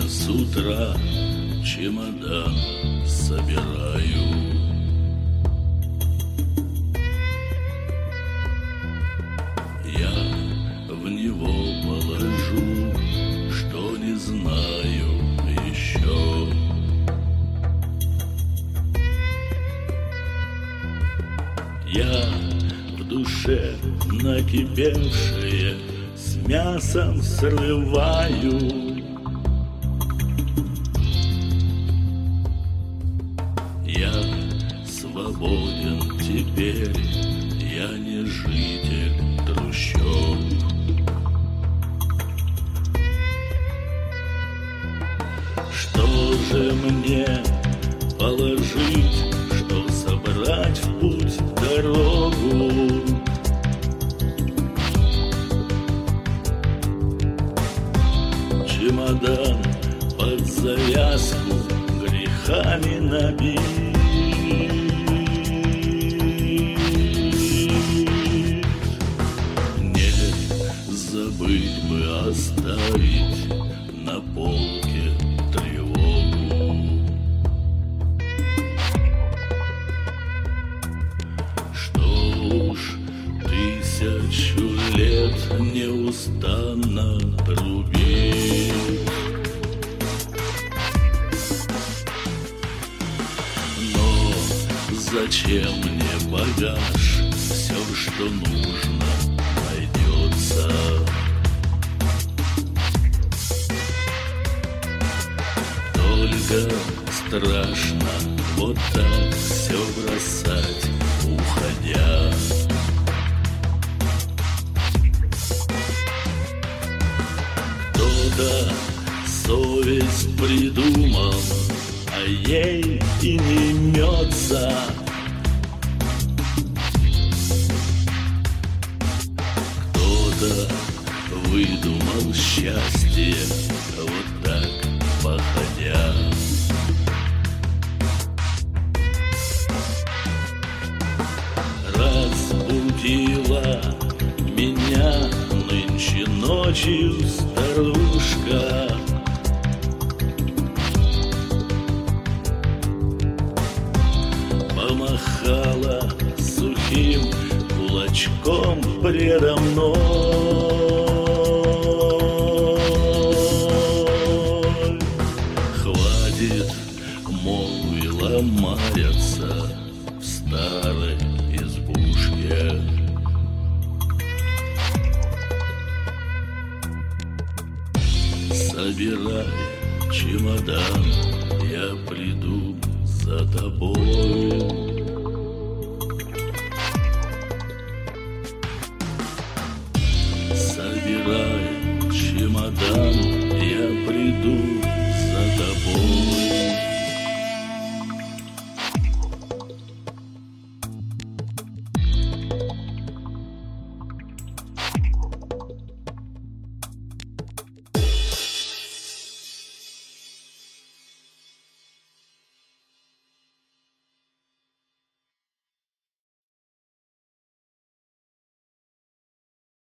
с утра чемодан собираю. Я в него положу, что не знаю еще. Я в душе накипевшее с мясом срываю. Я свободен теперь, я не житель трущоб. Что же мне положить, что собрать в путь дорогу? Чемодан под завязку грехами набит. Не забыть бы оставить на полке тревогу. Что уж 1000 лет неустанно трубит. Зачем мне багаж? Все, что нужно, найдется. Только страшно вот так все бросать, уходя. Кто-то совесть придумал, а ей и не имется. Кто-то выдумал счастье вот так походя. Разбудила меня нынче ночью старушка. Помахала сухим кулачком предо мной. Хватит, молвила, маяться в старой избушке. Собирай чемодан, я приду за тобой.